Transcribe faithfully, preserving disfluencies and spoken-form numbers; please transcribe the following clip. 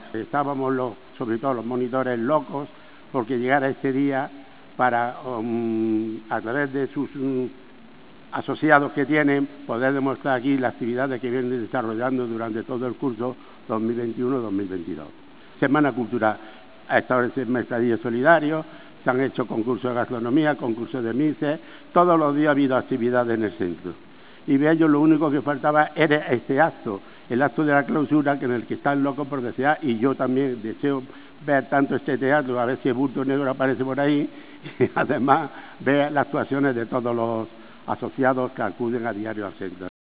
Estábamos, los, sobre todo los monitores, locos porque llegara este día para, um, a través de sus um, asociados que tienen, poder demostrar aquí las actividades que vienen desarrollando durante todo el curso dos mil veintiuno dos mil veintidós. Semana Cultural, ha estado en mercadillo solidario, se han hecho concursos de gastronomía, concursos de mises, todos los días ha habido actividades en el centro. Y de ellos lo único que faltaba era este acto, el acto de la clausura, que en el que están locos por desear, y yo también deseo ver tanto este teatro, a ver si el bulto negro aparece por ahí, y además ver las actuaciones de todos los asociados que acuden a diario al centro.